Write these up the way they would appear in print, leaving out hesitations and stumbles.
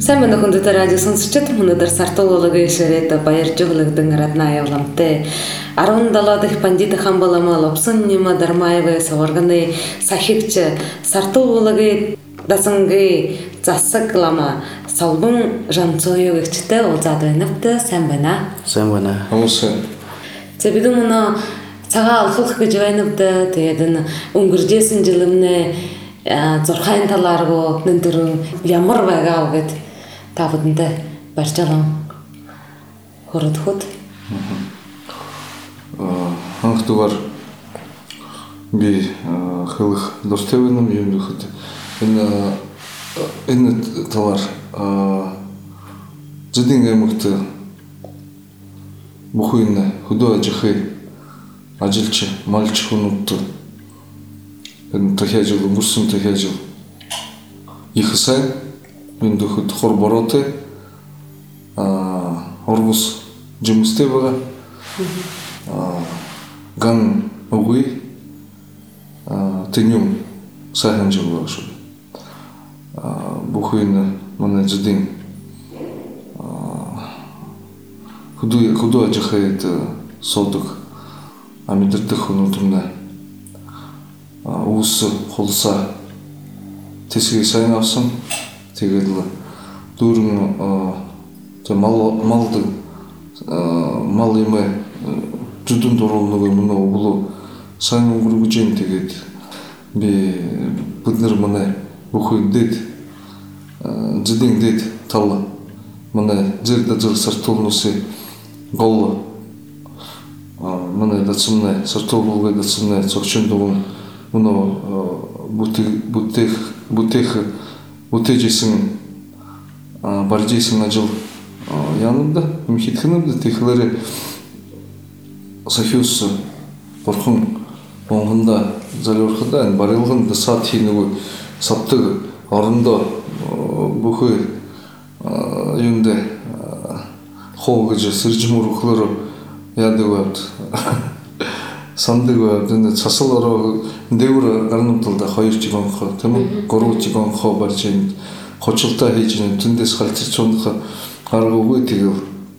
Сайн байна уу өнөөдөр радио сонсогчид өнөөдөр Сартууллагын ширээд баяр жоглогдсон раднаа явламтай 17 дахь Пандит Хамбаламал Лобсоннима Дармаевы саварганы сахигч Сартууллагын дасангийн засаглама Солбон Жанцоёо гэгчтэй уулзаад байна. Сайн байна. Сайн байна. Хамсан. За бид өнөө цагаан олох гэж байна да. Тэгээд энэ өнгөржсэн жилийн зурхайн талааргүй нөндөрөн ямар байгаа вэ гэд та бүдэндээ барьжалан хөрөдөхөд хангалтугаар би хөлөх дуртай юм нөхөд энэ талаар зэдин гэмэгт бүхэн хөдөө ажилч малч хүнүүд энэ тахяжил өнгөрсөн тахяжил их сайн энэ дөхөд хор бороотой оргус жимстэй байгаа ган өгүй тэнюм сайхан жил байгаа шүү. Бүхэн манай зэдин хөдөө ажихад содог амидэрдэх хүнүүдмнэ уус холсаа тэсгийг сайн авсан. Тэгээд дүүрэн мал юм зүдэн дурууг өмнө өглөө сайн өнгөргөж ин тэгээд би бид нар манай бүхэн дэд зэдин дэд тал манай зэрэг Сартуулнусын гол манай дацмны Сартуулгын дацмны цогчон дуун мөнөө бүтээжсэн баржсэн ажил янында хитгэнэд тэгэхээр сахиус бурхан онгонда залуурхада энэ барилганд сад хийнэг савдаг орондоо бүхий юунд хоо гэж сэржмөр өхлөөр яадаг байд сандаг байд энэ цасалроо дэвэр гарнууд талда 2 жигонхоо тийм үү 3 жигонхоо барж энэ хочлолтоо хийж энэ тэндээс халтарч унах гаргаагүй тэгэл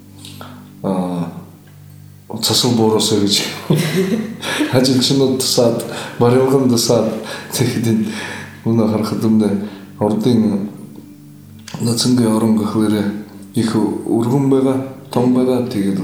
цасал бооросоо гэж ажилчнууд сад барилганд сад тэгэхэд өнөө харахад өмнө ордын нацангийн орон гэхлээрээ их өргөн байгаа том байгаа тэгээд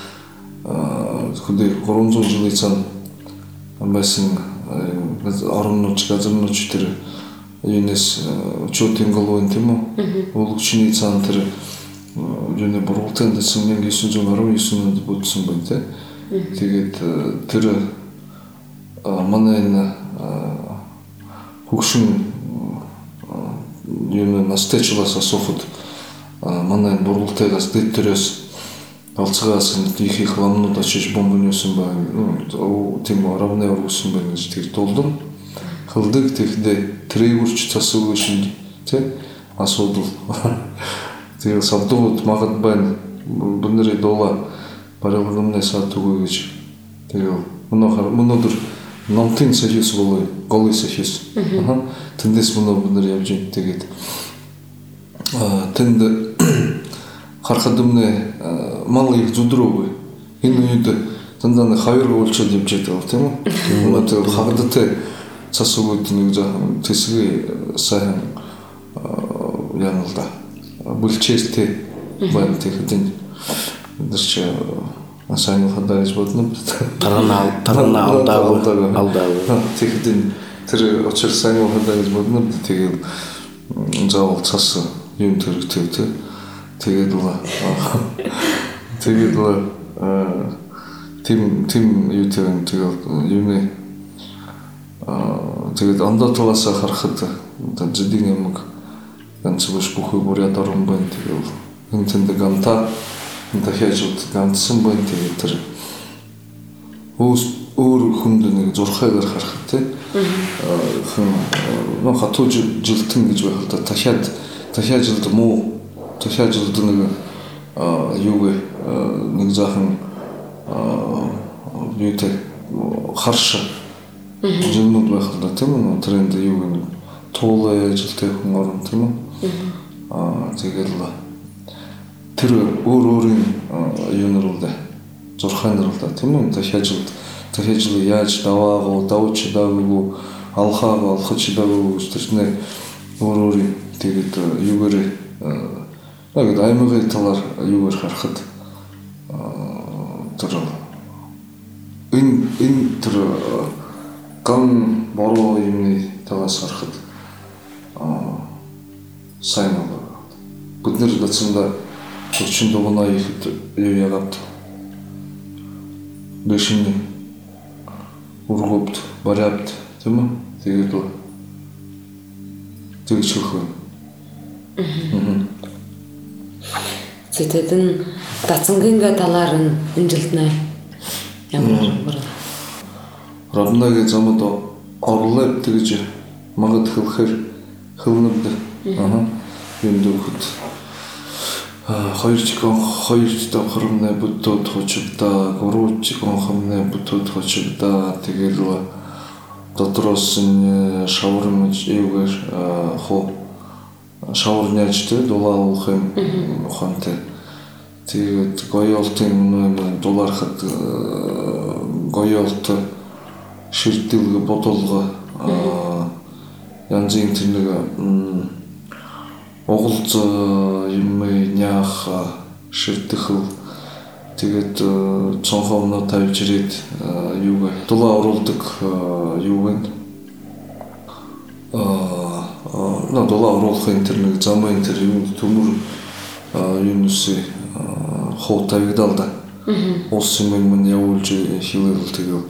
хөдөө 300 жилийн цаана байсан орнууд газарнууд тэр юунес чотын голвын тийм үү уулгчны цаана тэр юуны буруутай дэсэн 1919 онд бүтсэн байна те тэгээд тэр манай энэ хөгшин юуны настечлаас асуухад манай буруудтайгаас дэдтэрээс алцгаас их ламнууд очиж бомбын юусэн байна тийм аравны оргосон байна гэж тэр дулдан хылдаг тэгэхдээ трейгүрч цас өгөөшин тий асуудал тэгээд савдууд магад байна бүнэрээ дуула барилганы сад өгөө гэж тэгээд өнөөдөр номтын соёс болоо голын соёс тэндээс бүнэр явж ин тэгээд тэнд харахад өмнө мал их зүдрөөгүй энэ үед дандаа хоёр уулчод явж байгаа тийм үү өнөөдөр хагадтай цас өгөөд нэг жоохон тэсгээ сайн яана л да бүлчээртэй байна тэгэхэд энэ дэрч сайн хадаж бодно тарана алдаа тэгэхэд энэ тэр очир сайн хадаж бодно тэгээд заавал цас юм төрөгтэй тэгээд тим ютэн тэгээд юуны тэгээд андаталаас харахад зэдин юмг ганцлж бүхий бүрээд орон байна тэгээд энэ тэнд гамта дахиад ганцсан байна тэгээд тэр өөр хүнд нэг зурхайгаар харахад те хүн хатуу жилтэн гэж байх л да дахиад жилд муу дахиад жилд нэг юуг нэг захан юутэй харш жилнүүд байх л да тийм үү тренд юу гэнэ туулаа ажилтай хүн орон тийм үү тэгэл тэр өөрийн юунаар зурхаанаар тийм үү дахиад яаж давж даваагүй алхаагаа олохч даваагүй гэжтэй өөрийн тэгээд юугаар яг аймагын талаар юугаар харахад тэр энэ тэр ган бороо юмны талаас харахад сайн байна. Бид нэр дацсанда өчигдөр дугнаа ихэд юу яагаад дэшин ургопт барапт тийм үү тэгээд тэгшүүх. Зэтэдэн дацангийн талаар нь энэ жилд нэ ямар Роднагийн замд орлоо гэж магад хэлэхээр хөвнөд юм дөрөхөд хоёр давхармны бүтүүд хочигдаа гурван хомны бүтүүд хочигдаа тэгэл дотроос нь шавармж эвгэр шаварняачтай дулаалах юм ухаантай тэгээд гоёолтын дулаархад гоёолт ширтэлгэ бодолго янзын тэр нэг оголц юм нях ширтгэл тэгээд цонховно тавьж ирээд юу дулаа оруулдаг юу вэ дулаа оруулахын тэр нэг замын тэр юм төмөр юунуси хоо тавигдал да улс юм явуулж хилэл тэгээд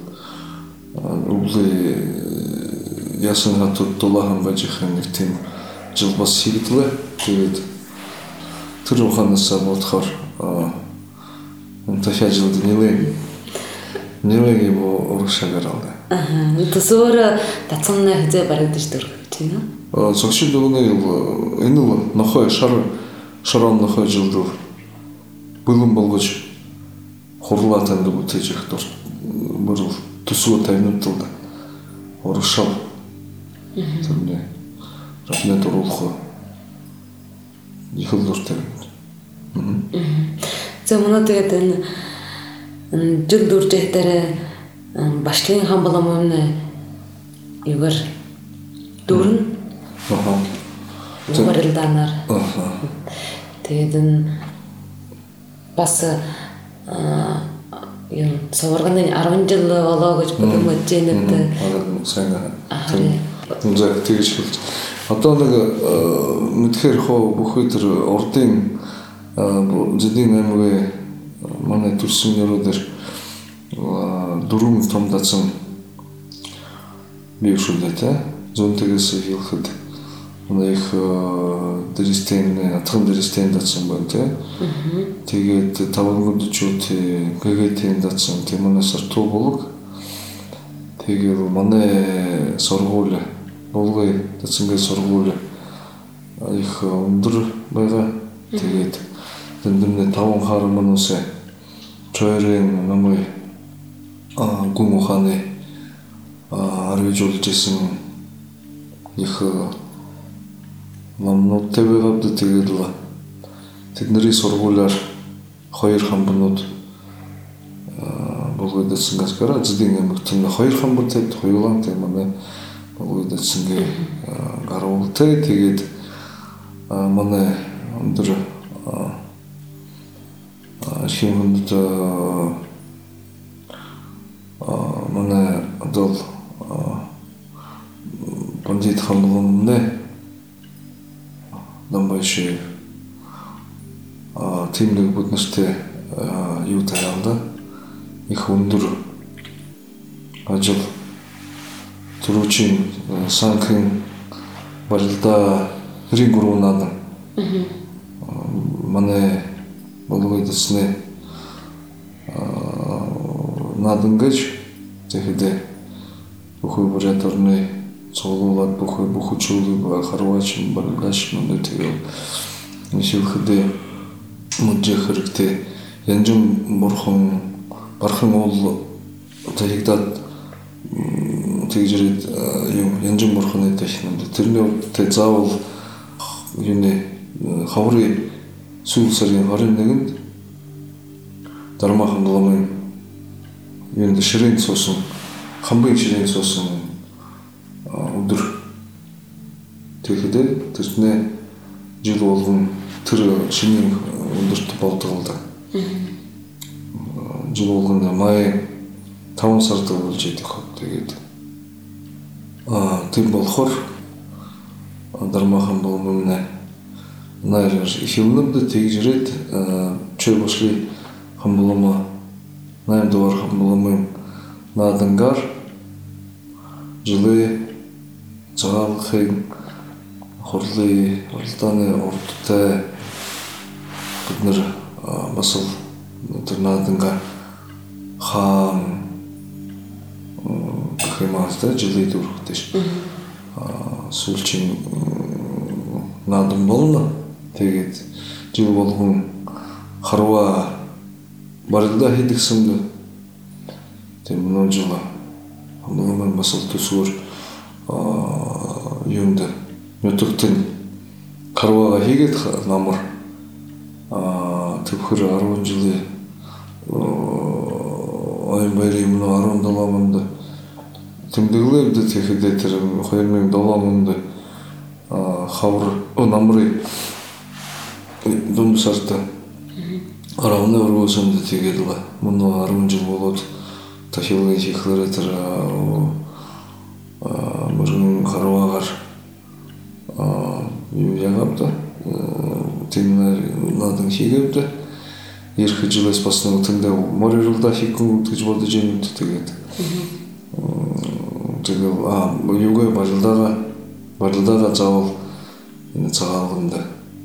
үгүй ясан хатууд дулаахан бажихын нэг тийм жил бас хийгдлээ тэгээд тэр ухаанаас бодохоор дахиад жилд нэлээд урагшаагаар төсөөр дацгана хэзээ барагдаж дөрөх тийм үү зогшил өгнө энэ нохой шарон нохой жилд бүлэн болгож хурлаатанд бүтээж их дурт мөрөв төсөө тавьнууд урагшаа тэрнээ ратнад оруулах их дуртай. За манай тэгээд энэ жил дүржих дээр башлын хамбалам өмнө юугаар дөрн зүгээрэлдэнаар тэгээд энэ бас юм суврагны 10 жил болоо гэж бодож байна. Сайн тийм тэгж хэлж одоо нэг мэдхээр хоо бүхий тэр урдын зэдийн аймгийн манай төрсөн нэрүүдээр дөрвөн том дацсан бий шүлдэ тэ зүүнтээс хэлэхэд манай их атган дэрестэн дацсан байна тэ тэгээд тавангуудчууд ГГТ-ийн дацсан тиймээс артуу болог тэгээд манай сургууль болгоё дацсангийн сургууль их өндөр байгаа тэгээд дэндэмнэ 5 хар манус чойрын намын гүн ухааны арвижуулж исэн их намнуудтай байгаад тэгээд тэдний сургуулиар 2 хамбанууд болгоод дацсангаас гараа зэдийн аймагт 2 хамбантай хоёулантай манай болгоод дацсангийн гаруултай тэгээд манай өндөр шинэнд манай адол бандит хамлынны намбайши тимдэг бүднэртэй юу тариалда их өндөр ажил түрүүчийн санхын барилда хэрэг гурванаад манай болгоод дацны надангаж тэгэхдээ бүхий бураторны цогцолоод бүхий чөлөөг харваач барилдаш нүд тэгээд нишилхэдэ мужих хэрэгтэй янжин бурхан гархан уул тэгдад тэгжрээд юм янжин бурханы техник тэрний заавал юуны хавры сүйілсерген ғарендеген дармахан боламын енді шірен сосын қамбын шірен сосын ұдыр текеде түртіне жыл олғын түрі шынен ұдыртты балтығылды жыл олғында май таван сарты өлчейді қап дегеді тым болхор дармахан боламын Найрар хилныбды теги жүрет чөй башли хамбулама найымдывар хамбуламын надынгар жылы жағал хейн хорлы ортаны ортыта күднір басыл надынга хам хеймазда жылы дұрық деш сулчин надым болна тегет жыл болгон харуа барылда хедик сымды темнон жыла амлыман басыл тусур юнда нөтөктен харуага хегет намыр тепхыр арван жылы айын байреймін арван даламынды темдеглерді текедетерім хойермен даламынды хавр намры дом сарта аравны өргөсөмдү тегелла муну 10 жыл болот тахилган шейхлер этер мурун карабагар ягапта теңнер надын шегепти эрхи жыл эспасының тыңда море жылда хикун тыжбоду жеңилди тегет тегел югой бажылдара жабыл цагалгында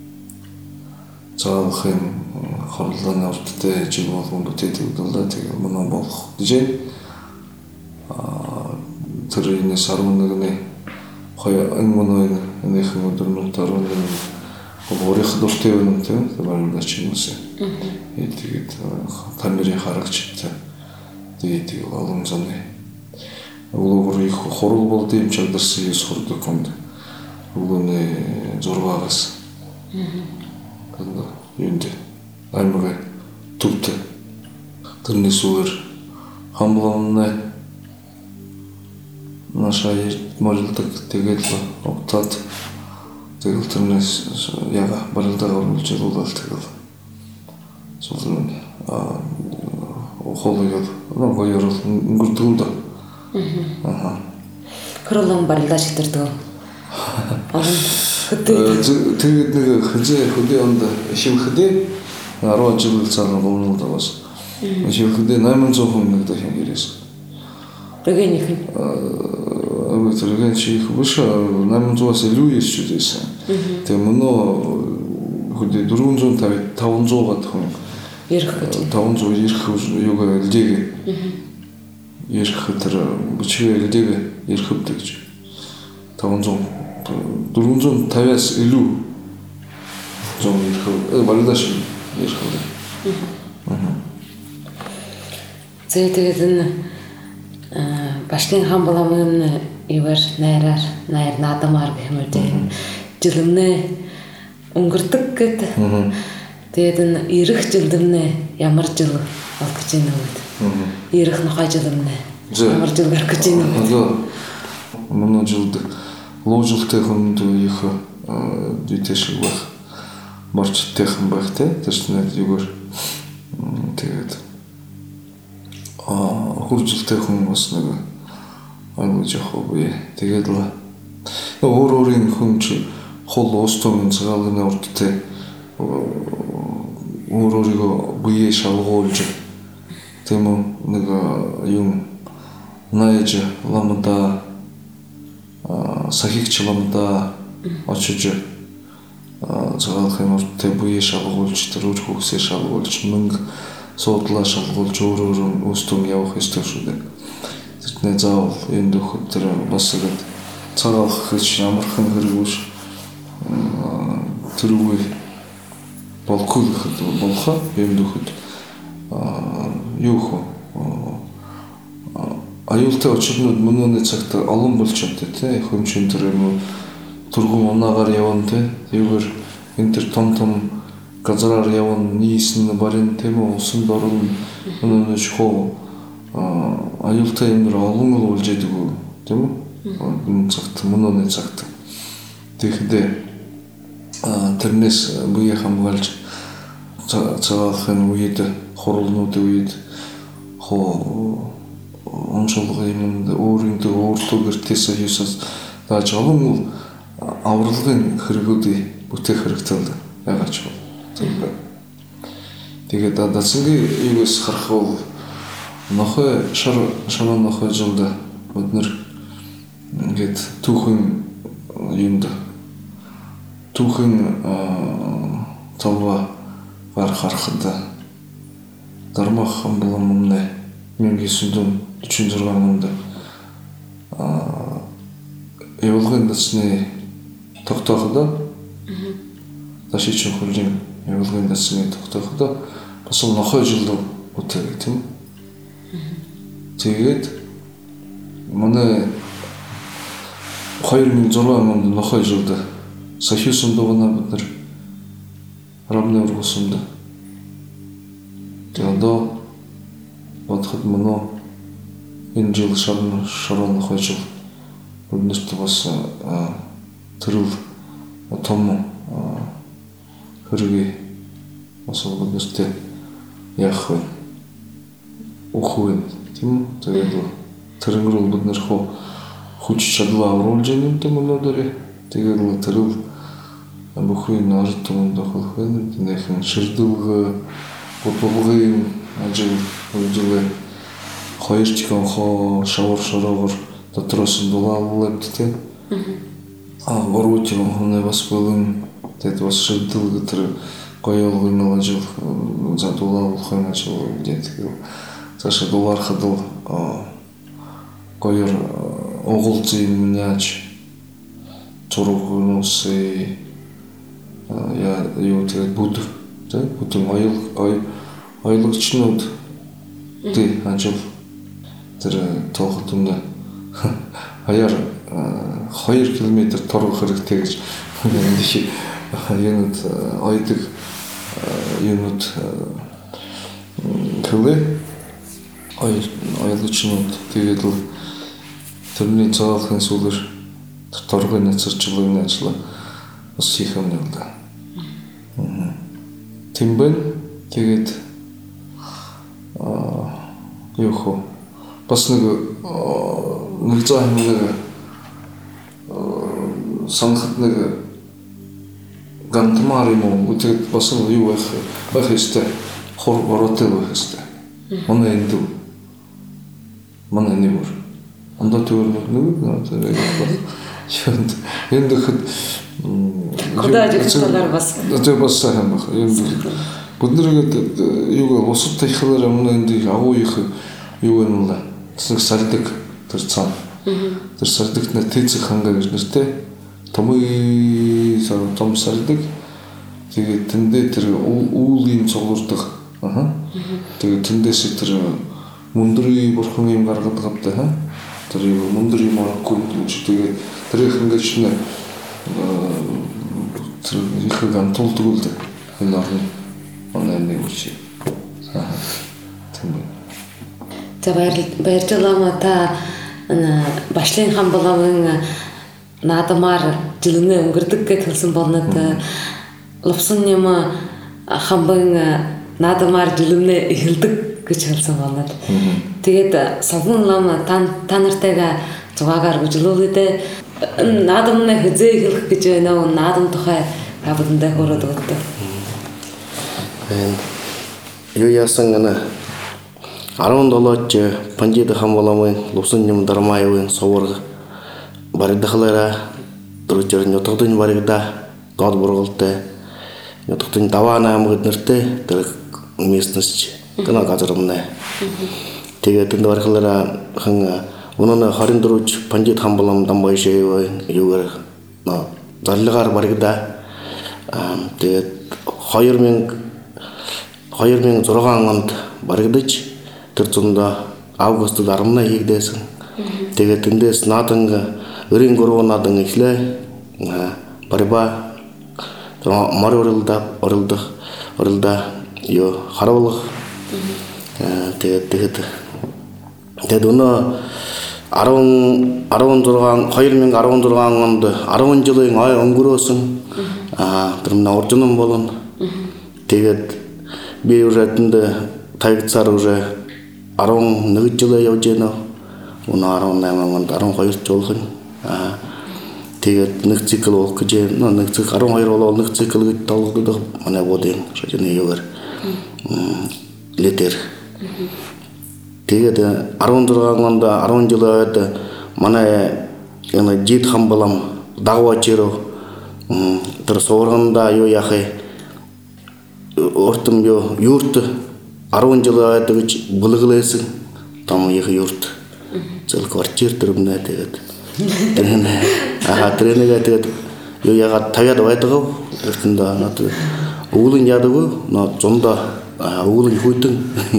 цагал хем хорлдан ортте жыл болгонду тетилдилда тегел мына болук дижен тырыйны сармындыгыны коя ыңмыны энехин өдөрмүнтарын орих доштебенин те барында чимсе этигит тамири харакчытты дейти алымзаны улугур их хорул болду им чагдырсы сорду комду улуны зорбагас канда юнде аймага тупты тырны суур хамбуламына наша морилдык тегелла октат тегел тырны яга барылдага өлчөлүл тегел солдун охолугал гойорул гуртулда Кырылан барылда шитирди. Тегетнеге хыжы худе онда ишил худе арва жылы цана болмулда бас. Ишил худе найман зохун да хенгерес. Регенихин. Вот реген чих выша найман зоасы люис чудеса. Те муно худе дурунжон тавунжога тхун. Тавунжо ирх юга лдеге. Ерхытыр бычыга лдеге ерхыптыгч. Тавунжон дурунжон тавяс илу. Жон ерхы балдаш ерхы. Зетегедин баштын хан боламын югар найр надамар гэмэдэн жылымны өнгөртөг гэт. Тэдэн ирэх жылдымны ямар жыл алгаж байна вэ? Ирэх нохой жылымны ямар жил гаргаж байна вэ? Муну жылды ложултэхэн их дүйтэшиг байх марчтэхэн байхтай тэшнэ югар тэгээд хуржилтэхэн бас нэг англи жохогүй тэгээд л өөрийн хүн чи хол остон цагаалгын урттай өөрийгөө бие шалгуулж тийм нэг юм найж ламда сахигчламда очиж цагаалгын урттай бие шалгуулж тэр хөөсөө шалгуулж мөнгө суудлаа шалгуулж өөрөөр өстөн явах ёстой шүү дээ. Тэрний заавал энэ дөхөд тэр бас ингэ цагаалгах гэж ямархан хэрэггүй тэр үгүй болгүй болхоо энэ дөхөд юу хөө аюултай очирнууд мөнөний цагт олон болчиход тий хөнчин тэр юм тургун унаагаар явна тий юугаар интер том газарар яван ниисин барин тему усын дорун өнө шхо аюлтай эмир алунгул болжедигу тему бун цагт муноны цагт техде тернес буя хамгалж цагалхан уйда хорулнуд уйд хо ончолгой эминде өөрүндө өөртөгөр тесаюсас дааж алунгул авралгын хэрэгүүдийг бүтээх хэрэгтэй яагаад ч юм. Тэгээд дадасгийн юус харах бол нохой шаран нохой жылда өднөр ингээд түүхэн юмд түүхэн талва бар харахад дармах хамбалан мумне 1946 онд явуулгын дасны тогтооход дашиж хуржин явуулгын дасны тогтооход бас нохой жилд үтээ тийм. Тэгээд манай 2006 онд нохой жилд Союзын дугана бид нар рамны ургусанд тэгээд бодоход манай энэ жил шаран нохой жил Биднэрт бас төрөл том хөрөгийг бас биднэрт яах вэ? Ухвэн тийм тэгээд тэрнгэрүүл бид нэр хүч чадвар авруулж юм тийм өнөөдөр тэгээд төрөл бүхэн ард түмэнд авах вэ? Нэхэн ширдүүг бодлогын ажил үйлдвэр хоёр чихэн хоо шавар шороогоор дотроос нь дулааллаад тийм горууч юм бас болон тэгээд бас ширдүүг тэр гоёолгын ажил за дулааллахын ажил гэдэг цаашаа дулаархад гоёор оголцын мяч зургуунаас я юу тэгээд бүд ойлгогчнууд тий ажил тэр тоохот өмнө хаяар 2 км торгох хэрэгтэй гэж юунууд ойдог юунууд хэлээ ойлгогчнууд тэгээд л тэрний цаалхын сүлэр торгын нацарчлын ажил бас хийх юм да. Тимбэн тэгээд юухо бас нэг заа нэг санхад нэг гантмар юм уу тэгээд бас юу байх хэвчээ хор бороотой байх хэвчээ. Манай нэмэр ондоо төрнөг тэгээд энд хэд куда ажиглалаар бас тэгээд бас сайн байх. Буднэргээд юу усад тахлаар өмнө энд агуу их юу юм л тэр сардаг тэр цаа. Тэр сардагт нэ тэцэг хангаа гэж нэртэй том сардаг. Тэгээд тэндээ тэр уулийн цуглуулдаг. Тэгээд тэндээс тэр мөндрийн бурхан юм гаргаад гавтай тэр мөндрийн маркунд гэж тэгээд тэр их ингэж нэ тэр их гантулдаг л энэ орны оноо нэг үчи. За баярлалаа та Башлын хамбаламын наадамаар жилнээ өнгөрдөг гэж хэлсэн болнод лувсан юм хамбын наадамаар жилнээ эхэлдэг гэж хэлсэн болнод тэгээд савгун лам та нартайгаа зугаагаар гүжлүүлээд наадамнаа хэзээ эхлэх гэж байна уу наадам тухай абдандаа хөрөөд өгдөө. Юу яасан гэнэ 17-ж Панжид хамбаламын лувсан юм дармаевын совор баригдахлаараа дөрөөр нутгадын баригда доод бургалтай нутгадын даваа наамгад нэртэй тэр местность гэнэ газар өмнө тэгээд энэ барихлаараа хан өнөө 24-ж Панжид хамбалам дамбайшээ юугаар зарлагаар баригда тэгээд 2006 онд баригдаж тэр зундаа август 10-нд хийгдээсэн. Тэгээд тэндээс наадан өрийн гурван наадан эхлээ. Барба мар орылда ё харабылык тэгээд өнө 2014 онд 10 жылын ай өнгөрөөсөн тэрмна оржунун болон тэгээд би уже тэнд таягцаар уже 11 жыл явж байна. Өнө 18 онд 12 жолхон тэгээд нэг цикл болох гэж нэг цикл 12 болол нэг цикл гэж толгодох манай бодын шажны юугаар летер тэгээд 16 онд 10 жил байд манай энэ жид хам балам дагвачиро тэр сооргонда юу яхаа ортом юу юурт 10 жил байд гэж булгалээсэн том их юурт зэл квартир төрмнэ тэгээд тренега тэгээд юу ягаад тавяд байдаг эртэндээ нот уулын яадаг но зондоо уулын хүйтэн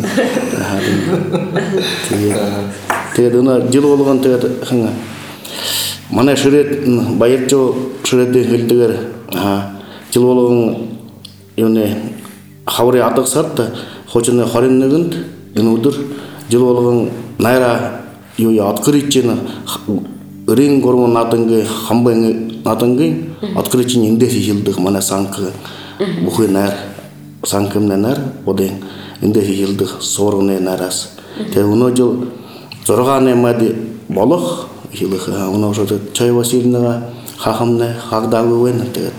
тэгээд өнө жил болгон тэгээд манай ширэт баярчо ширэдэ хэлдгээр жил болгон юуны хаврын адагсад хожны 21-нд энэ өдөр жил болгон найра юу открыть рин гормон надангийн хамбын надангийн открыть эндээс хийлдэх манай санк бүхий найр санкмны найр бодын эндээс хийлдэх суурганы найраас тэгээ өнөө жил 6 мад болох хийлэх өнөө шууд чай василнага хахамны хагдаагүй байна тэгээд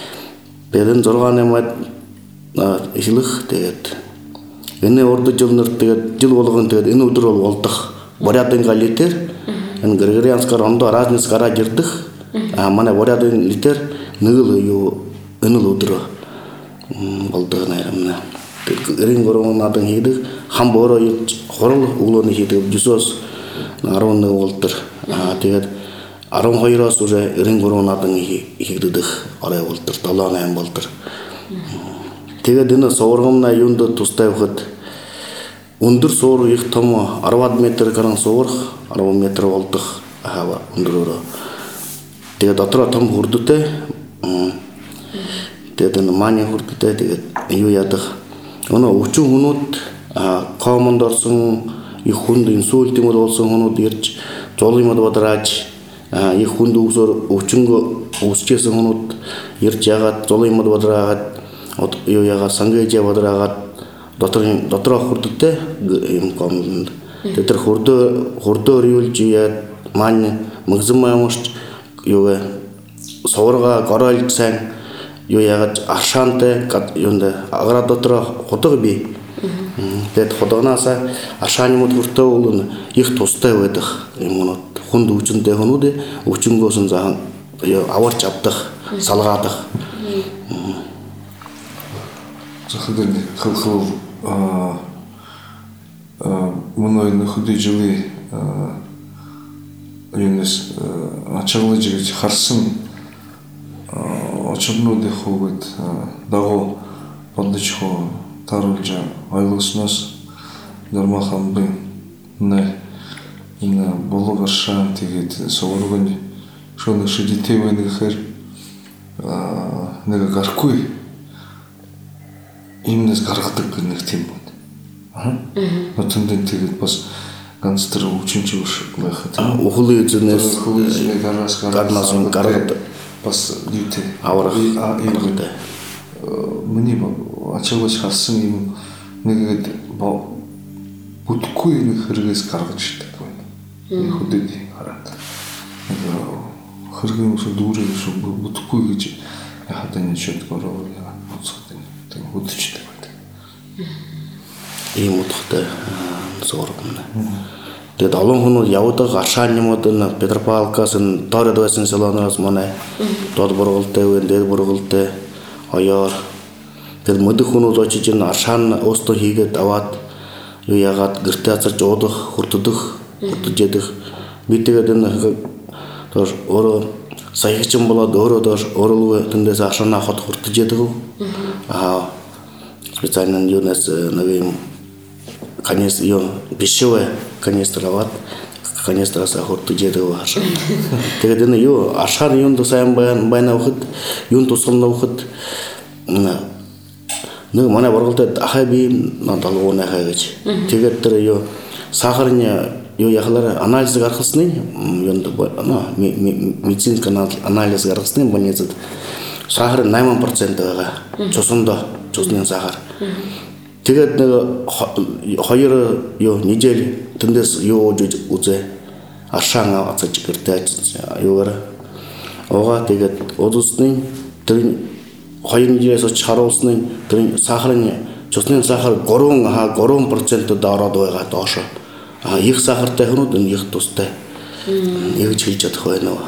6 мад хийлэх тэгээд энэ урд жилнэр тэгээд жил болгон тэгээд энэ өдөр бол болдох борядын галитер энэ григорианскаар ондоо разниц гараж ирдэх манай борядын литер нэг л юу энэ л өдөр болдог найрамна рин гормон надан хийдэг хам бороо хорол углооны хийдэг жусос 11 болтер тэгээд 12-оос уже рин гормон надан хийдэг орой болтер 7-8 болтер тэгээд энэ суургамна юунд тустай байхад өндөр суур их том 10 метр гарan суур 10 метр болдох өндөрөөр тэгээд дотроо том хүрдүтэй тэгээд энэ мааны хүрдүтэй тэгээд юу ядах өнөө өвчин хүнүүд комонд орсон их хүнд инсульт юм болсон хүнүүд ирж золимод бодрааж их хүнд өвчнгө үүсчихсэн хүнүүд ирж ягаад золимод бодраагаад юу ягаад сангэж бодраагаад дотроо хүрдүтэй юм комонд тэр хурдоор юулж яа маань мэгзэмаамш юу суурга горойлж сайн юу ягаад аршаантай юунда агра дотроо худаг би тэгэд худагнаасаа аршааны мод хүртээ бол их тустай байдаг юм хүнд өвчнөд хүнүүд өвчнгөөс нь захан аварч авдах салгаадах захадаг хэл мөн энэ хөдөө жилийн юунес ачаалж гэж харсан очирнууд их хөөд дагуу бодож хоо таруулж ойлгосноос нормахан бэ энэ бологошан тэгээд суургын шөнө шидтэй байна гэхээр нэг гарахгүй имнес гаргадаг нэг тийм байна. Өтөндөө тэгээд бас ганц тэр өвчнөж байх тийм ухлын эзнээс гарнаас гаргаад бас юутэй аврах юмтай миний ачаагач харсан юм нэгэд бүтгэхгүй нэг хэрэгээс гаргаж ирдэг байна. Хөдөд хараад хэрэг юм шиг дүүрээ шиг бүтгэхгүй гэж яхад энэ шийдэх ороо боцохтой тийм хөдөжтэй байна. Ийм утгатай суургана. Тэгээд олон хүмүүс явдаг аршааны юмуд нь Петропавлкаас нь доорд байсан салоноос манай дод бургалтай вэ, дээд бургалтай хоёроор тэгээд мөдөх хүмүүс очиж энэ аршаан өөртөө хийгээд аваад юу ягаад гэртээ азарч уудах, хүртдэх, хүртжэдэх би тэгээд энэ өөрөө саяхан болоод өөрөө тэндээс аршаанаа хот хүртжэдэг. Специально юунаас нэг юм канистр юу бишвэ канистр аваад канистраса хорту жеде аша. Тэгээд энэ юу ашаар юунд сайн байна ухад юунд тусална ухад нэг манай борголдод ахай би надалгуунаа гэж. Тэгээд тэр юу сахарны юу яхалаар анализ гаргасны юунд медицинский анализ гаргасны больницад сахар 8% байгаа. Цусны сахар. Тэгээд нэг 2 юу недель тэндээс юу үзээ ашаага ацаж гэртэж юугаар уугаа тэгээд удусны тэр 2 неделээс оч харуулсны тэр сахарын цусны сахар 3% ороод байгаа доошо. Их сахартай хүмүүс энэ их тустай. Ингэж хийж чадах байна уу?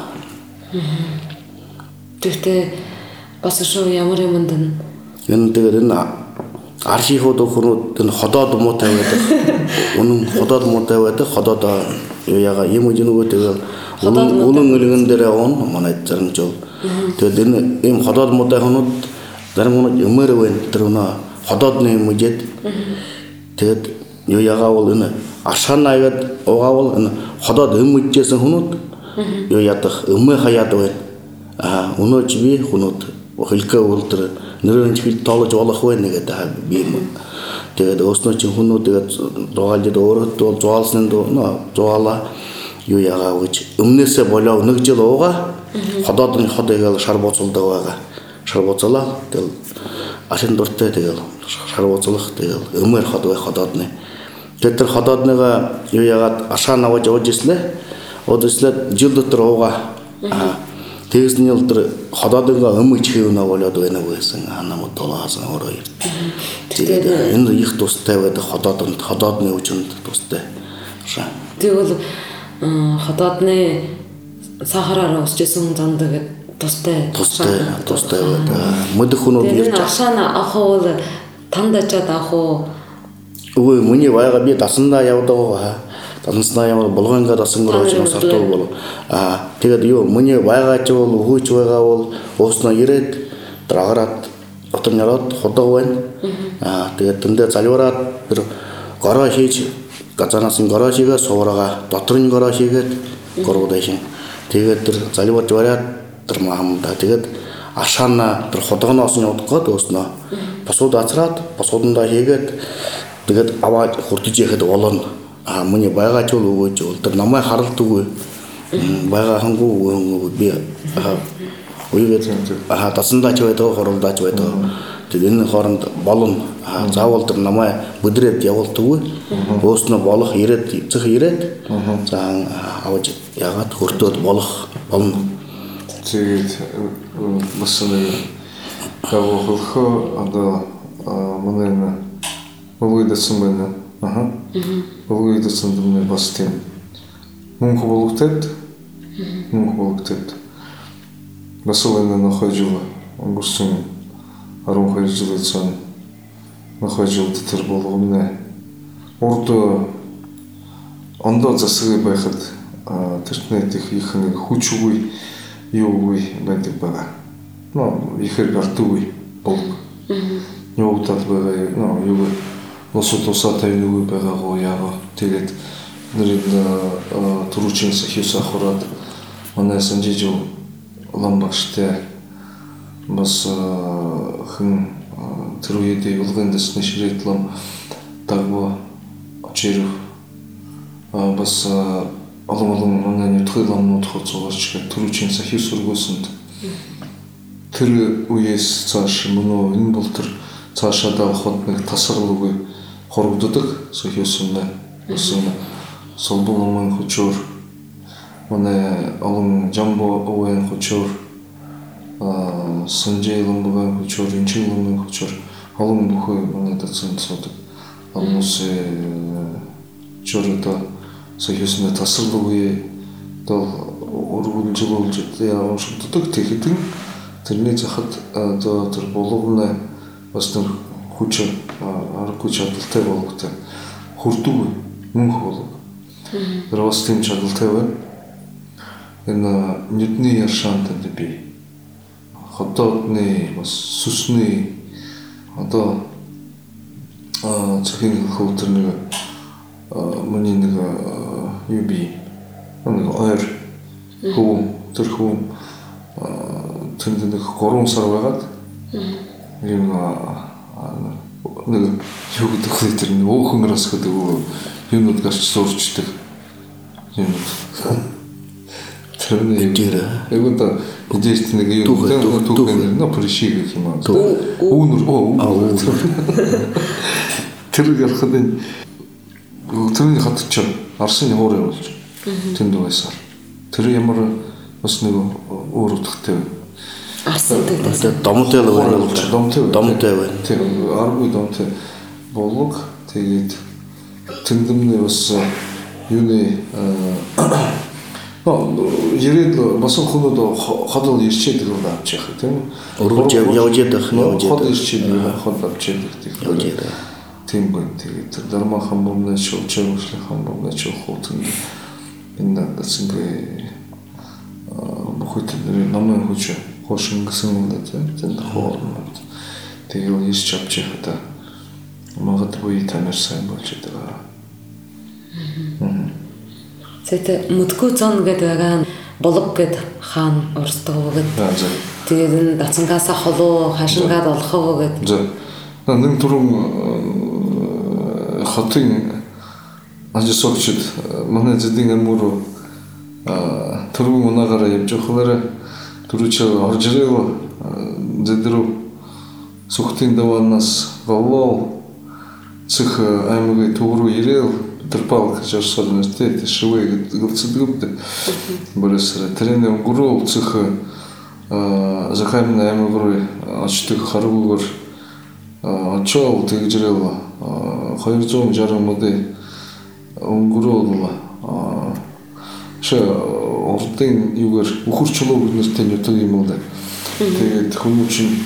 Тэгтээ бас шүү ямар юм дэн. Энэ тэгээд энэ архивууд хүмүүс энэ ходоод муутай байдаг. Үнэн ходоод муутай байдаг. Ходоод юу яга юм уу тэгээд улан өлгөн дээр он манай зарим жоо. Тэгээд энэ ийм ходоод муутай хүмүүс зарим хүмүүс өмөр байна. Тэр өнөө ходоодны юм үгээд тэгээд юу яга бол энэ ашаанаагаад угаавал энэ ходоод өмөжжсэн хүмүүс юу ядах өмөө хаяад байна. Өнөөж би хүмүүс хөлкөө үлдэр нэрэн чихэл тоолж болох байна гэдэг би юм. Тэгээд өөрснөө чинь хүмүүс тэгээд зугаалж өөрөө зугаалсан зугаалаа юу ягаа гэж өмнөөсөө болоо 1 жил уугаа ходоодны ходыг шар бууцалдаг байгаа. Шар бууцалаа тэгээд ашин дуртай тэгээд шар бууцалах тэгээд өмөр ходоодны. Тэгээд тэр ходоодныгаа юу ягаад ашаа наваж ууж ирснэ. Уужслаад жил дотор уугаа. Тэгсний бол тэр ходоодынгаа өмөж хийвнэ болоод байна гэсэн намайг толоасан өөрөө. Тэгээд энэ их тустай байдаг ходоодны үжинд тустай. Тэгвэл ходоодны сахараар усжсэн зандаг тустай байдаг. Мэдэх хүмүүс ярьж ашаана ахвал тандачаад ахуу. Үгүй миний байга би дасандаа явдаг. Танснаа ямар болгонгаа дасангөр очиж сартол бол тэгээд юу миний байгаач бол хөөч байгаа бол ууснаа ирээд драагараад дотор нараад ходог байна. Тэгээд тэндээ залбираад тэр гороо хийж газараас нь гороо хийгээ суурага доторны гороо хийгээд горуудаа шин. Тэгээд тэр залбирж бариад тэр маамда тэгээд ашаана тэр ходогноос нь удах гээд ууснаа босууд ацраад босуудандаа хийгээд тэгээд аваад хурдж яхад болно. Миний байгаач бол өгөөж бол тэр намайг харалдаггүй байгаа хангуу би үегээд дасандаач байдаг хоролдооч байдаг. Тэгээд энэ хооронд болно. Заавал тэр намайг бүдрээд явуулдаггүй. Өөснөө болох ирээд заа аваж ягаад хөртөөд болох болно. Тэгээд бас нэг хавхо манай өгөөдсөн байна. Өгөөдсөн дүнээ бас тийм мөнх болготэд бас энэ нөхөжөө өнгөрсөн 12 жилийн сан нөхөжөө тэр болгоомнэ урд ондоо засаг байхад тэртнээд их нэг хүчгүй юугүй байдаг байгаа. Ихэр гартгүй бол юутай байгаа юу Лосотосатай нүг байгаагаа яага тэгээд нэрийг туруучин сахиус ахураад манай санжиж ламбаштай бас хэн тэрүүдэд юлган дэсний ширэтлэн тагва очиров бас олон манай нутгын хоцоогч туруучин сахиус өргөөсөнд тэр үеэс цааш мөн энэ бол тэр цаашаа хот нэг тасралгүй хорогддог сохиосны усан солболмын хүчээр манай олон жамбо овен хүчээр санжейлэн бүхэн хүчээр инчилэн хүчээр олон бүхэн манай дацсан сод алмус чорото сохиосны тасралгүй дол өргөлжүүлж явуулдаг тэгэхэд тэрний захад тэр болгоно бас тэр хүч аргагүй чадaltaй болготой хүрдүү мөнх болов. Тэр бас тийм чадaltaй байна. Энэ нүдний яшаантанд би хотоодны бас сүсний одоо зөвхөн хөвтөр нэг миний нэг юу би ойр хөвüm тэр хөвüm тэнд нэг 3 сар байгаад юм нэг юу гэдэг вэ тэр нэг өөхөн рас гэдэг юмуд гарч суурчдаг юм. Тэр нэг эгэнт идест нэг юм түүхэн нэ пришиг гэх юм аа. Тэр ярахад тэрний хатч Арсын хоорой болж тэнд байсан. Тэр ямар бас нэг өөр утгатай Арсын гэдэг домтой л байна. Домтой байна. Тийм аргүй домтой болог тэгээд тэндэмний бас юуны Ирээд бас хүмүүс ходол ирчээд л авч яах тийм. Өргөж явж ядах ход ирчээд ход авч ядах тийм байна. Тэгээд дарма хамбомны шилжүүлэх хамбомны шилхүүтэн энэ дасингээ бүхэл намын хүч хошин гэсэн юм да тийм хоорн. Тэгээд ирч авч яхаа магадгүй танаар сайн болж байгаа. Зэт мэдгүй зон гэдэг байгаа болог гэд хаан урсдаг гэдэг. Тэгээд энэ дацангаасаа холоо хашингаад олох гэдэг. За. Нэг түрүүн хотын ажисогчд манай зэдийн амууруу түрүүн унаагаараа явж явахлаараа түрүүч орж ирээ зэдрүү сүхтийн даваанаас голоо цэх аймгийн төврүү ирээл Тэрпал гэж нэртэй шивээ гэлцэдгүүд бүрээс тэрний өнгөрөө үлцэх захаймын аймагруу очдог харгуугаар очоо тэгжрэв 260 мөдө өнгөрөө ордын юугаар үхэр чулуу нэртэй нөтөг юм уу. Тэгээд хүмүүс чинь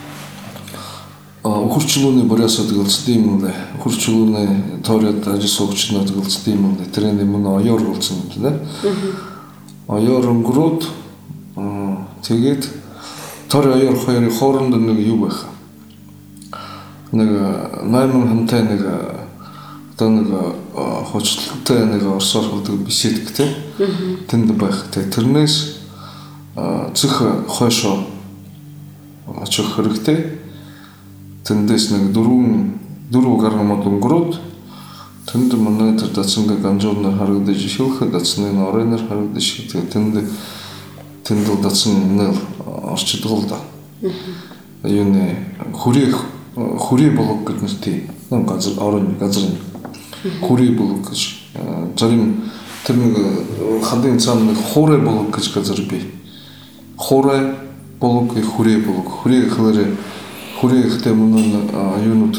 үхэр чулууны бориасаа гэлцдэг юм уу. Үхэр чулууны тоороод ажисуугчнаа гэлцдэг юм уу. Тэрний мөн оёор болсон юм тийм. Оёор өнгөрөөд тэгээд тоор оёор хоёрын хооронд нэг юу байх. Нэг 8 хамтай нэг одоо нэг хоцлогтой нэг орсоор хөдөг бишэдг тийм. Тэнд байх. Тэрнээс цэх хойшоо очих хэрэгтэй. Тэндээс нэг дөрвөн гармад өнгөрөөд тэнд манай тэр дацанга ганжуунаар харагдаж шилхэд дацны оройноор харагдаж тэгээд тэнд дацны орчдөг л да. Юуны хүрээ болог гэж нэртэй. Нэг газар орон газар хүрээ болог гэж зарим тэр нэг хадын цаана нэг хуурай болог гэж газар бий. Хуурай болог хүрээ болог хүрээ гэхээр хүрээхтэй мөн юунууд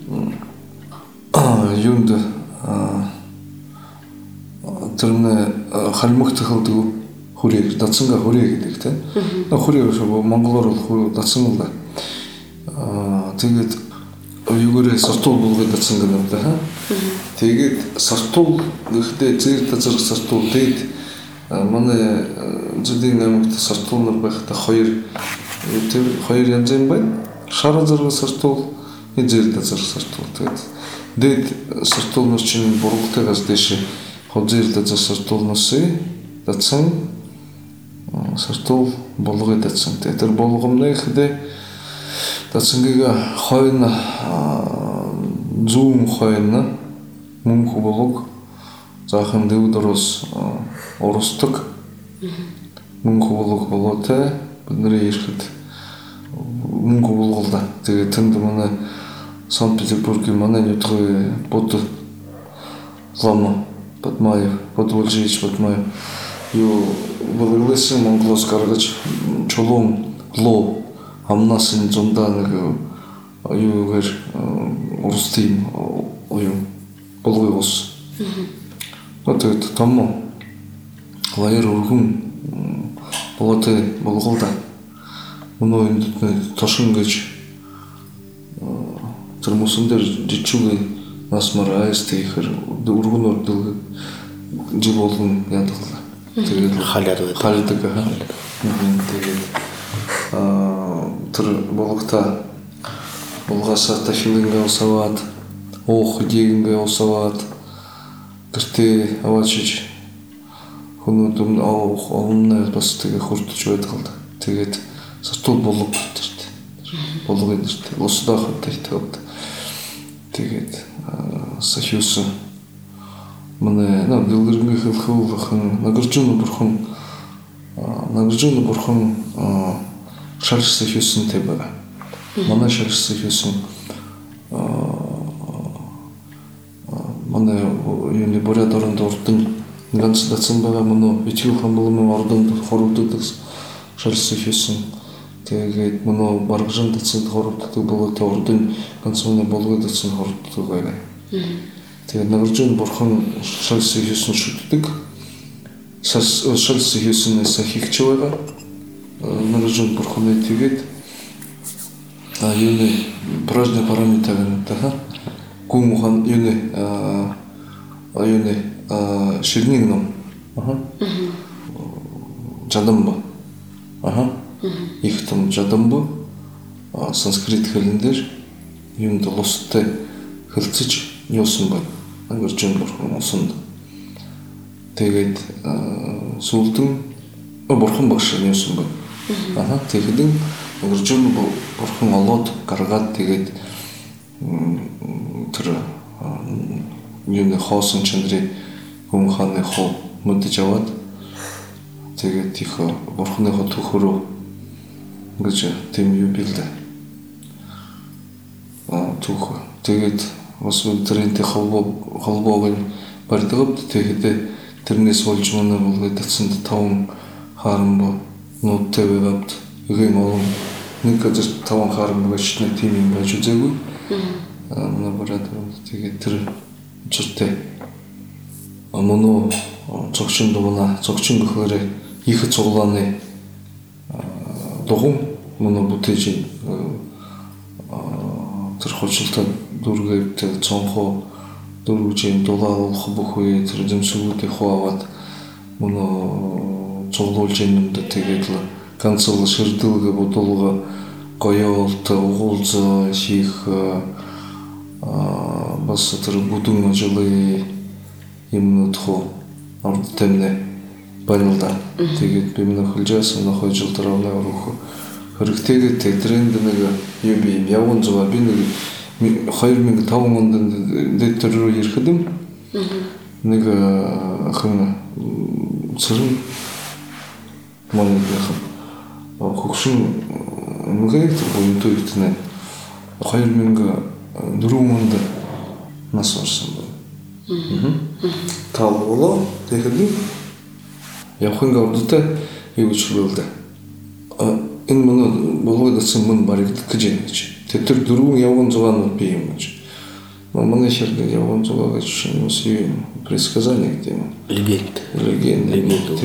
юунд тэрнээ халмагтах гэдэг хүрээ дацанга хүрээ гэдэг тийм. Хүрээ шүү монголоор бол дацанга. Тэгээд юугээрээ сартуул болгоод дацанга юм да. Тэгээд сартуул гэхдээ зэрэг тазар сартуул дээд манай зүдийн нэмэгт сартуулнаар байхдаа хоёр янз юм байна. Шара зэрэг сартуул, зэрэг тазар сартуул. Тэгээд дээд сартуулнаас чинь бургалтайгаас дэше хозэр тазар сартуулнаас дацсан сартуул болгоод дацсан. Тэр болгомны ихдээ дацангийг хойно зүүн хойно мөнх болог заахан дэвдөрөөс урсдаг мөнх болог болоотой бидний ирэхэд мөнгө болгоолаа. Тэгээд тэнд манай Санкт-Петербургийн манай нутгийн бод лама Батмаев, Бодволжич Батмаев юу боловлосын Монголоос гаргаж чулуун лоо амнаас энэ зундаа нэг юугаар урстын оюун болгоо ус. Тэгээд том лаяр өргөн болоотой болгоолаа. Өнөө энэ тошин гэж тэр мөсөн дээр жижиг насмар айст ихэр өргөнөөр жил болгон ядгалаа. Тэгээд халаадаг. Тэгээд тэр болгота болгасаа тахилингээ усаваад уух дийнгээ усаваад гэртээ аваачиж Хүнүүд өмнө бас тэгээ хурдж байдаг л. Тэгээд сатул болог гэдэг. Болгоно шүү дээ. Усдаа хатдаг. Тэгээд сахиусан манай дэлгэрэнгийн хэлхүүхэн нагэржин бурхан шалс сахиусан тэбэ. Манай шалс сахиусан манай юуны борят оронд урдан ганц датсан байгаа мөн ичгүү хамбалмын ордонд хорогддог шалс сахиусан. Тэгээд мөн баргажин датсан хорогддог болоод ордын ганц мөн болгоод датсан хорогддог байна. Тэгээд нагэржин бурхан шалс сахиусан шүтдэг. Шалс сахиусан сахигч байгаа. Нагэржин бурханы тэгээд юуны бражны параметрын таха гумхан юуны ширниг ном жадамба их там жадамба санскрит хэлнээр юунд лустай хэлцэж юусан байна. Нагэржин бурхан усанд тэгээд сүлдэн бурхан багш юусан байна. Тэгээд нагэржин бурхан олоод гаргаад тэгээд тэр юуны хоосон чандрын хүн хааны хоо мэдэж аваад тэгээд их бурханы хот хөрөө гэж тийм юу билдэ. Түүх тэгээд бас тэрнтэй холбоог барьдаг. Тэгээд тэрнээс болж манай болгоод татсан 5 харамб нуттэй байгаад ихэн олон нэг гэж 5 харамб гэж тийм юм байж үзээгүй. Набараад тэгээд тэр чиртэй амоно цогчин дугна цогчин гэхээр их цуглааны дугуун мөн бүтээж тэр хурцлтад дүргээд цонхоо дөрвжийн дулаалах бүх үе тэр зэмсгүүдийг хаваад мөн цуглуулж юмд тэгээд ганцхан ширдэлгээ бодолго гоёолт уулзаа ших бас тэр бүдүүн жилийн юмнууд хоо орд тэмнэ барилда тэгээд би мөн хөлжөөс нөхөж жил дараалал өрөх хэрэгтэй тэдрэнд нэг юу би явган зугаа би нэг 2005 онд дэвтэр рүү ирэхэд нэг хэн цэрэн манай хөгшин нүгээр буйнтуу итнэ 2004 онд нас орсон байна. Тавлоо тэгэхэд явахын гавдтай юу гэж хэлдэг. Энэ мөн болгоод ирсэн мөн баригдах гэж юм чи. Тэр дөрвөн явган зугаанууд би юм гэж. Манай ширхэг явган зугаа гэж юм предсказание гэдэг юм. Легенд.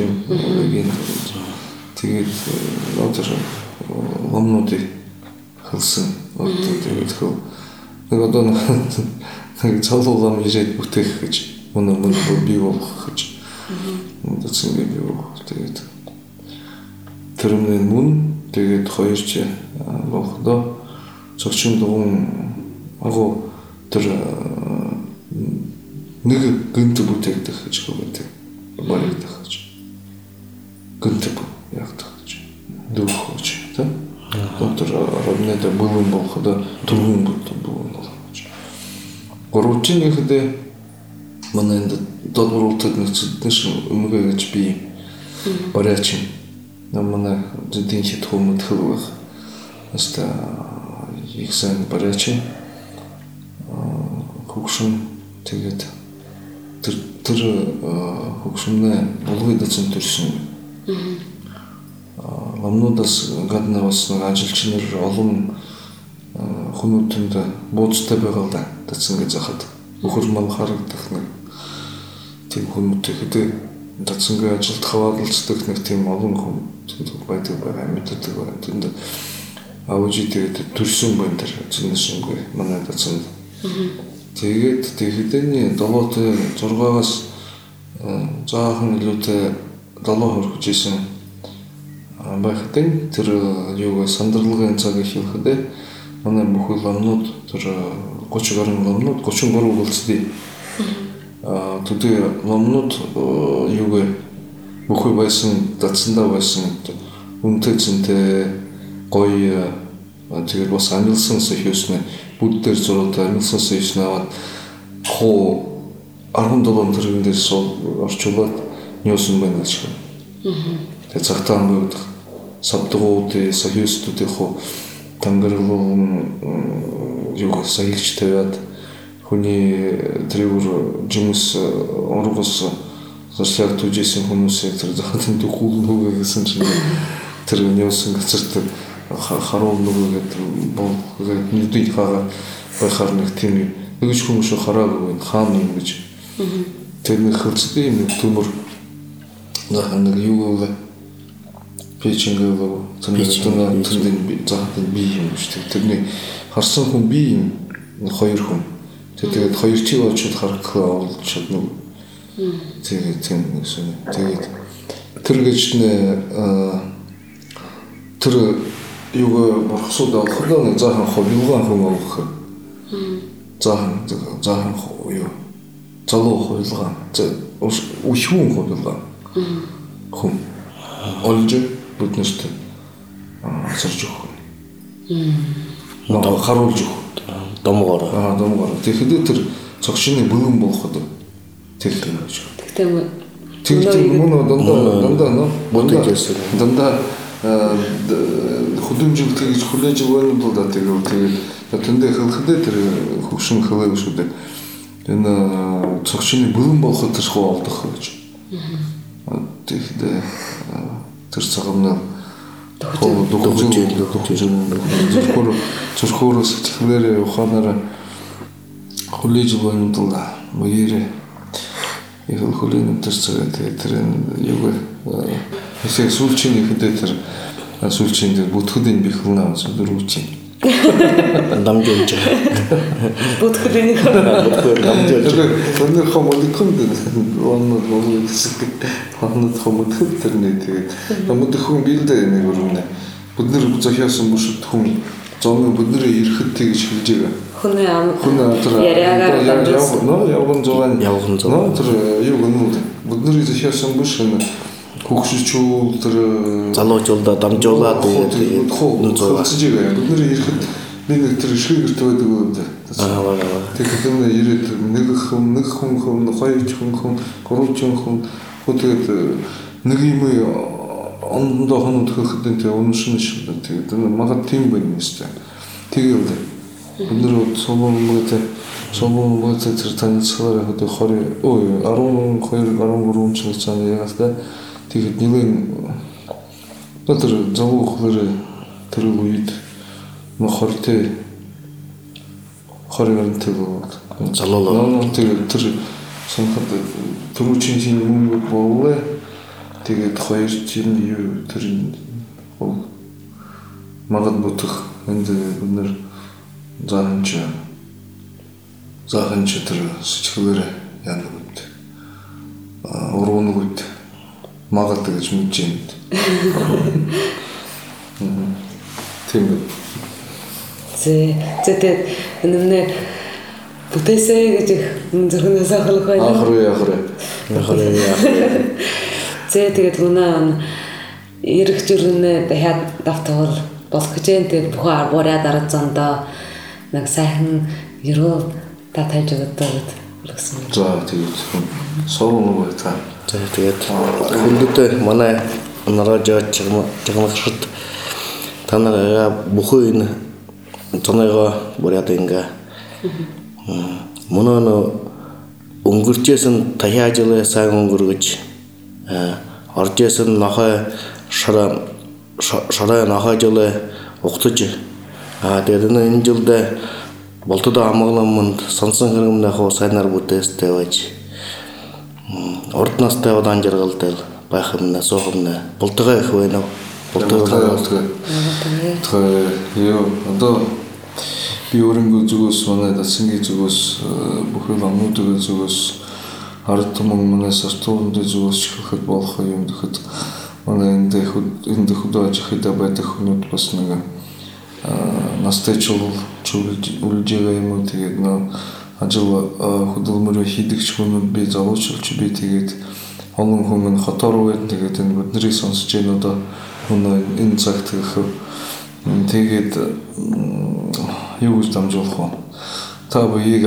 Тэгээд наатар ломнуудыг хэлсэн. Тэгээд хөө нэг одоо нэг цаалуулам ирээд бүтээх гэж манай би болох гэж. Тэцэн би юу тэгээд тэрмэн мөн тэгээд хоёрч болохдоо цогчин дугуун агуу тэр нэг гэнт бүтээгдэх гэж хэлдэг. Баригдах гэж. Гэнт яахдах гэж. Дөрөх гэж тэ. Тэр роднэд бүлэн болохдоо түргэн болох гэж. Гурвчин ихэдэ манай додруултад нэгч өмнөг гэж би бариач намана зэдин хит хүмүүд хэлвэх аста ихсэн бариач хөгшин тэгээд тэр хөгшинээ болгоод дацсан төрсөн ламнуудаас гадна бас нэг ажилчин нар олон хүмүүтэнд бууцтай байгаа л да дацсан гэж захад өхөр мал харагдах нэг тийм хүмүүтэй хэдэ дацсангийн ажилд хаваалцдаг нэг тийм олон хүн байдаг байгаа мэддэг байна. Тэнд авжи тэгээд төрсөн байна тэр зинэсэнгүй манай дацсан. Тэгээд тэгэхдээ 7-6-аас заахан илүүтэй 7 хөрөх жисэн байхад тэр юугаа сандарлагын цагийг хэлэхдээ манай бүхэл ламнууд тэр 30 гаруй ламнууд 33 болцдээ. Төдий ламнууд юугаа бүхий байсан датсандаа байсан үнэтэй зэнтэй гоё тэгээд бас амилсан соёсны бүд дээр зураатай амилсан соёсны аваад хоо 17 тэрэгэн дээр орчуулаад нёсон байна гэж байна. Тэгээд цагтаан бүгд сабдгуудын соёстуудын хоо тангаргалын юу соёлч тавиад хүний тэрүүр жимс оргос социал түжсэн хүмүүсийг тэр захын дөхүүлнө гэсэн чинь тэр нёсон газарт харуу нүгэд бол нэгдий хаа байхаар нэг тийм нэгж хүмүүс хараагүй хаан юм гэж тэр нэг хөлцтэй юм төмөр нэг юу вэ печенгээ тэндэн би захын би юм шүү дээ тэрний харсан хүн би юм хоёр хүн тэгээд хоёр чиг очоод харахаа олчод нэг тэгээд тийм эсвэл тэгээд тэр гэж нэ тэр юугаа борхсууд авахлаа заахан ховилгаан хүн авах заахан юу залуу ховилгаан ушгүй ховилгаан хүн олж бүтнэст асарж өгөх харуулж өгөх домгоор тэгэхдээ тэр цогшины бүлгэн болоход тэр юм шиг тэгтээ мөн дандаа хөдөлмжлөлт гэж хүлээж өгөх бол тэгээд тэндээ хэлэхдээ тэр хөвшин хэлэв шүү дээ. Энэ цогшины бүлгэн болоход тэр хөө олдох гэж. Тэгэхээр тэр цагаана зөвхөрөөс хэлээрээ ухаанаараа хүлээж өгөх юм бол мөрөө их хүлээн тэр цагаан тэр юу эсвэл сүүлчийн ихэдээ тэр сүүлчийн дээр бүтгэлийн бихэлнэ зүрүүч дамжуулж бүтгэлийн дамжуулж өнөр хомоликон онно хонод хомодхол тэрний тэгээд намдхан билдэ нэг өрнө бүднэр зохиосон бүшд хүн зовны бүднэрээ ирэхэд тэгж хэлж байгаа хүн явган зован тэр юу гэнэ бүднэрээ зохиосон бүшн хөгшчүүл тэр залуучуулда дамжуулаад тэгээд хөөцөж байгаа бүднэрээ ирэхэд нэг тэр шигэрт байдаг үү тэгээд ирээд нэг хүн хоёр хүн гурван хүн тэгээд нэг юм ондоо хоног хөөхөд тэр өншин шиг тэгээд магад тийм байна нэстэ тэгээд өнөр собон тэр танилцахаар хөдөө 12 жил цаана ягаста тэгээд нэгэн дотор завхлаар тэр үед мохортэй хоригэнтэй залуулаа тэр сонхот түрүүчийн юм болоо тэгээд хоёр жил юу тэр магад бутах энд өнөр зааханч тэр сэтгэлээр яана гот уруунд магад гэж мэдэж байна. Тийм үү. Тэгээд нэмнэ бүтээсэй гэж зөвхөнөөс ахлах байна. Ахруу. Тэгээд гүнаа ирэх жилнэ дахиад давтвал болох гэж энэ бүхэн арбораа дараа зандаа нэг сайхан ерөө та тавьж өгдөг гэсэн. За тэгээд соолно та. Тэгээд хүндэт манай наражаа чагмагшд танараа бүхэн энэ зоныгоо бүрээд ингээ мөнөө өнгөрчээсэн тахиажлаа сайн өнгөргөж оржээсэн нохой шараа нохойжлаа угтаж тэгээд энэ жилд болтод амгалманд сонсон хэрэгмнээ хоо сайнаар бүтээстэй байж орд настай удаан жаргалтай байх юмнаа суухмнаа болтогоо их байна. Болтогоо ёо одоо би өөрөнгөө зүгөөс манай дасангийн зүгөөс бүхэн амнуудын зүгөөс ард түмэн манай сартуунд зүгөөс чихэхэд болох юм гэхэд манай энэ хөдөө аж ахуйн байдаг хүмүүс бас нэг настай чуулж байгаа юм уу тэгээд ажил хөдөлмөр хийдэг хүмүүс би залуучулж би тэгээд олон хүн хотоор үед тэгээд энэ бидний сонсож байна одоо энэ цагт тэгээд юу гэж дамжуулах вэ? Та биеийг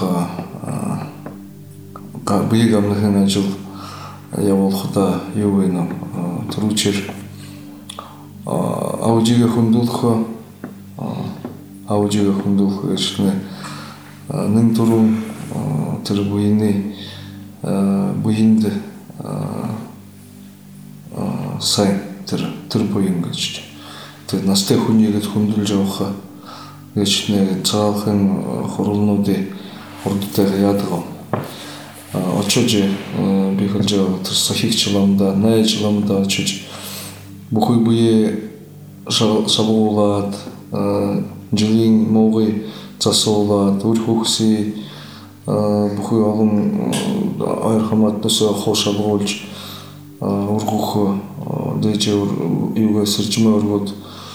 амнахын ажил явуулахдаа юу вэ нэ? Түрүүчээр аужигээ хүндүүлэх гэж нэг түрүүн тэр буйнд сайн тэр буян гэж тэр настай хүнийгээ хүндүүлж явах гэж нэг цаалхын хурлнуудын урдтай яадаг очиж би хэлж байгаа тэр сахигчламда найжламда очиж бүхий буе шабуулаад жилийн муугы засуулаад үр хөхсий бүхий олон ойрхоматнаас хоошалгуулж ургох дээжээ юугаа сэржмээ өргөд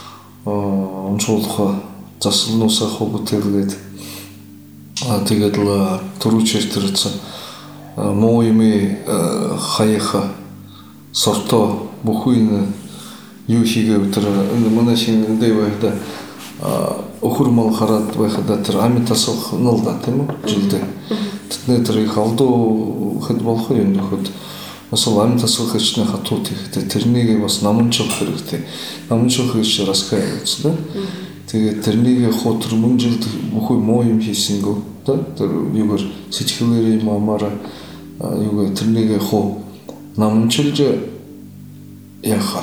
онцлох заслнуусаа хобтэлгээд тэгээд л түрүүчээр тэрсэн муу юм хаяха сорто бүхий юу хийгээ тэр манай шинэ дэвэда өхөр мал хараад байхад тэр амитасах нэлда тийм үү жилдээ тэдний тэр их алдуу хэд болох юм нөхөд асуу амитасах хэчнэ хатууд ихтэй тэрнийг бас намунчих хэрэгтэй намунчих гэж раскай үзлээ тэгээд тэрнийг хотор мөн жилд бүхий муу юм хийсэнгөө тэр юугаар сэтгэлээрээ маамаараа юугаар тэрнийг хоо намунчилж яха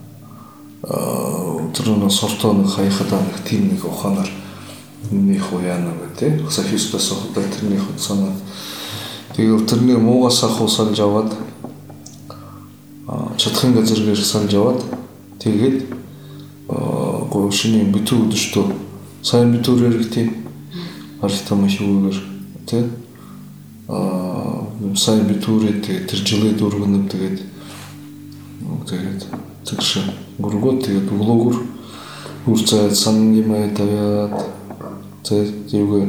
тэрнээ сортон хаяхадаа нэг тийм нэг ухаанаар нэг хуяана гэдэг сахистас одоо тэрний хот санаа тэгээд тэрний муугаас ахусалж аваад чадхын газаргаар салж аваад тэгээд гошины битүү өдөртөө сайн битүүрээр гэдэг артам шүүгээр тэ сайн битүүрээ тэр жилээ дөрвөн тэгээд тэгш гургууд тэгээд өглөөгөр үрцээ сан юмаа тавиад тэгээд юугаа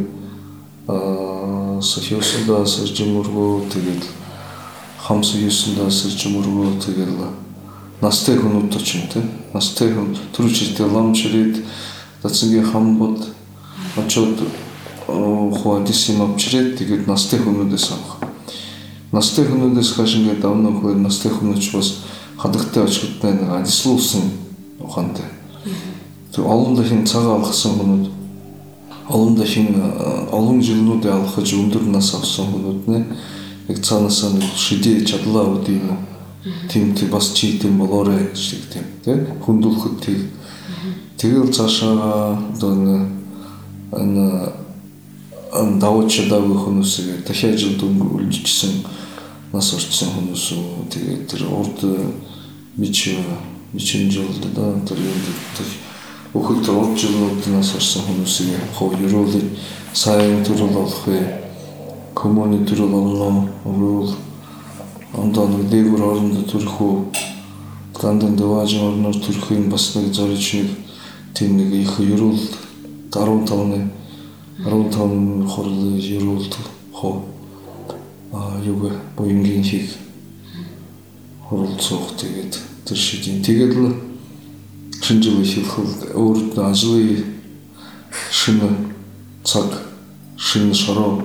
сахиусдаа сэржмөргөө тэгээд хамс юусдаа сэржмөргөө тэгээд настай хүмүүст ч юм те настай хүн түрүүчтэй ламчрид дацгийн хамбод очоод хоодисим авчрид тэгээд настай хүмүүдээс авах настай хүмүүдээс хаш ингээд давнах хөө настай хүмүүч бас хадагтай очгодтой нэг ажиллуулсан ухаантай. Тэг олон дахин цагаан алгасан хүмүүс олон дахин олон жилнүүд алхаж өндөр нас авсан хүмүүс нэ яг цаанасаа нэг шидээ чадлаа үдийн тийм бас чийтэм болоорой шиг тийм тэг хүндүүлэхэд тэгэл цаашаа одоо энэ давч давх хүмүүсээ дахиад жил дөнгөлжсэн нас орчсон хүмүүс тэгээд тэр урд бичин жилд да тэр өхөлт урд жилүүд нас орсон хүмүүсээ хоо ерөөлөй сайн төрөл олох коммуни төрөл олно рул ондан дээгүр оронд төрхөө гандан дэваж орноор төрхийн бас нэг зорилж тийм нэг их ерөөл 15 хорл ерөөлд хоо юугаа боингийн шиг хуралцах тэгээд тэр шидийн тэгээд л шинжлэх ухааны өөрт ажлын шинэ цаг шинэ шар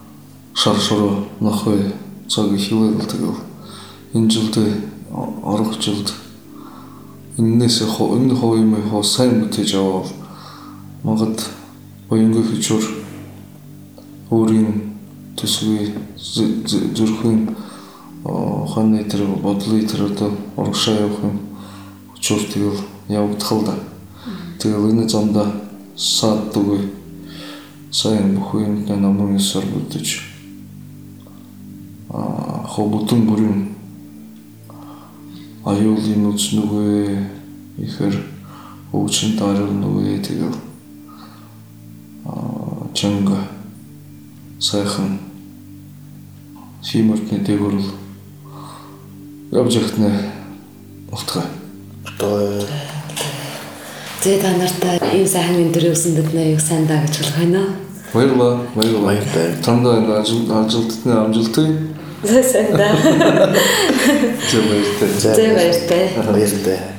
нохой цаг хийвэл тэгээд энэ жилд орох жилд энэс энэ хоо сайн бүтээж аваад магад боингийн хичүүр өөрийн төсвийн зүрхэн ханы тэр бодлын тэр одоо урагшаа явах юм хүчээр тэгэл явагдах л да. Тэгэл энэ замда саадгүй сайн бүхэн намын сар бүтэж хобутун бүрэн аюулын үзнүгэ ихэр өвчин таарнугэ тэгэл чанга сайхан шимэртний дээгүүр явж ихнэ утга. Тэгээд та нартай энэ сайхан өндөр өсөндөд наяг сайн даа гэж хэлэх байна. Баярлалаа. Тандаа энэ ажилтны амжилтыг Засенда. Зэ баяртай. Зэ баяртай. Баяртай.